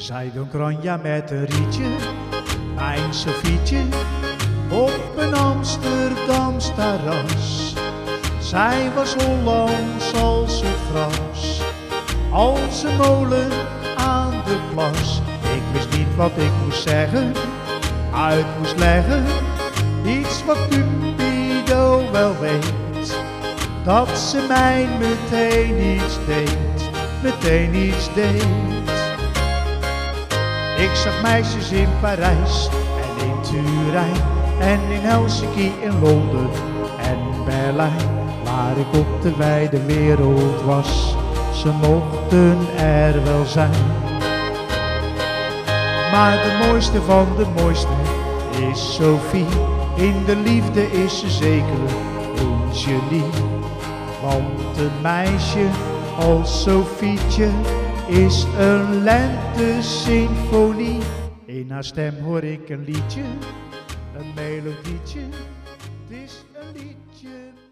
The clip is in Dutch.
Zij doen kranja met een rietje, mijn Sofietje, op een Amsterdams terras. Zij was Hollands als het gras, als een molen aan de plas. Ik wist niet wat ik moest zeggen, uit moest leggen, iets wat Cupido wel weet. Dat ze mij meteen iets deed. Ik zag meisjes in Parijs en in Turijn en in Helsinki, in Londen en Berlijn. Waar ik op de wijde wereld was, ze mochten er wel zijn. Maar de mooiste van de mooiste is Sophie. In de liefde is ze zeker een genie. Want een meisje als Sofietje is een lente-symfonie. In haar stem hoor ik een liedje, een melodietje. Het is een liedje.